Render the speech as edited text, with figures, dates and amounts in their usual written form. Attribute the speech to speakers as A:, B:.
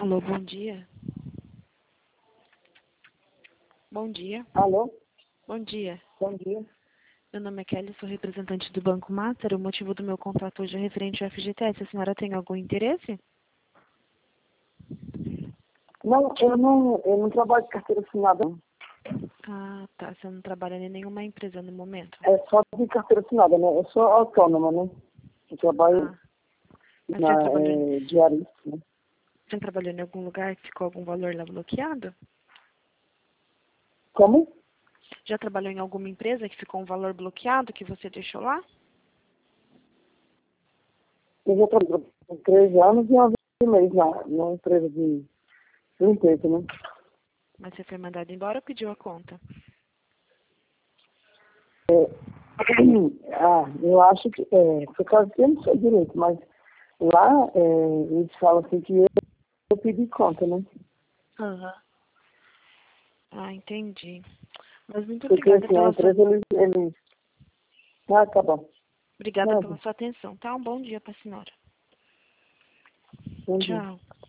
A: Alô, bom dia. Bom dia.
B: Alô?
A: Bom dia.
B: Bom dia.
A: Meu nome é Kelly, sou representante do Banco Master. O motivo do meu contato hoje é referente ao FGTS. A senhora tem algum interesse?
B: Não, eu não trabalho de carteira assinada, não.
A: Ah, tá. Você não trabalha em nenhuma empresa no momento?
B: É só de carteira assinada, né? Eu sou autônoma, né? Eu trabalho
A: Mas já trabalhou,
B: diarista, né?
A: já trabalhou em algum lugar que ficou algum valor lá bloqueado?
B: Como?
A: Já trabalhou em alguma empresa que ficou um valor bloqueado que você deixou lá?
B: Eu já trabalho há 13 anos e 11 meses na empresa de limpeza, né?
A: Mas você foi mandado embora ou pediu a conta?
B: Eu acho que por causa que eu não sei direito, mas lá eles falam assim que eu pedi conta, né?
A: Aham. Ah, entendi. Mas muito
B: Porque
A: obrigada
B: assim, a
A: pela sua,
B: empresa eles... Ah, tá bom.
A: obrigada
B: Nada.
A: pela sua atenção, tá? Um bom dia para a senhora.
B: Bom dia.
A: Tchau.